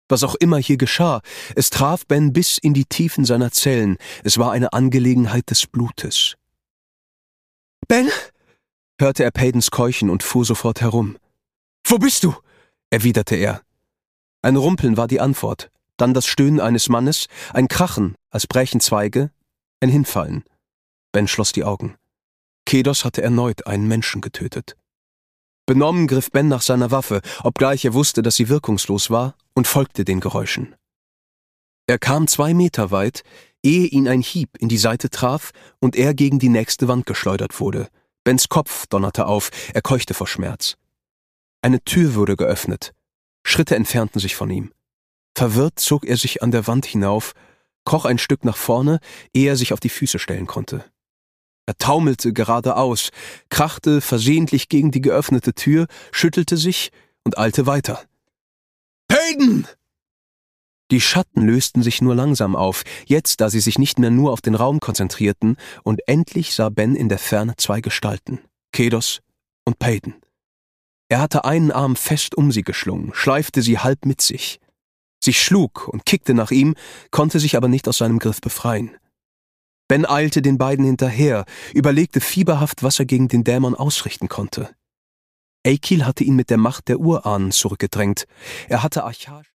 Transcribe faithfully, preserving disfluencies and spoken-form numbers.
Was auch immer hier geschah, es traf Ben bis in die Tiefen seiner Zellen. Es war eine Angelegenheit des Blutes. »Ben?« hörte er Paydens Keuchen und fuhr sofort herum. »Wo bist du?« erwiderte er. Ein Rumpeln war die Antwort, dann das Stöhnen eines Mannes, ein Krachen, als brächen Zweige, ein Hinfallen. Ben schloss die Augen. Kedos hatte erneut einen Menschen getötet. Benommen griff Ben nach seiner Waffe, obgleich er wusste, dass sie wirkungslos war, und folgte den Geräuschen. Er kam zwei Meter weit, ehe ihn ein Hieb in die Seite traf und er gegen die nächste Wand geschleudert wurde. Bens Kopf donnerte auf, er keuchte vor Schmerz. Eine Tür wurde geöffnet. Schritte entfernten sich von ihm. Verwirrt zog er sich an der Wand hinauf, kroch ein Stück nach vorne, ehe er sich auf die Füße stellen konnte. Er taumelte geradeaus, krachte versehentlich gegen die geöffnete Tür, schüttelte sich und eilte weiter. »Payden!« Die Schatten lösten sich nur langsam auf, jetzt, da sie sich nicht mehr nur auf den Raum konzentrierten, und endlich sah Ben in der Ferne zwei Gestalten, Kedos und Payden. Er hatte einen Arm fest um sie geschlungen, schleifte sie halb mit sich. Sie schlug und kickte nach ihm, konnte sich aber nicht aus seinem Griff befreien. Ben eilte den beiden hinterher, überlegte fieberhaft, was er gegen den Dämon ausrichten konnte. Eikil hatte ihn mit der Macht der Urahnen zurückgedrängt. Er hatte archaisch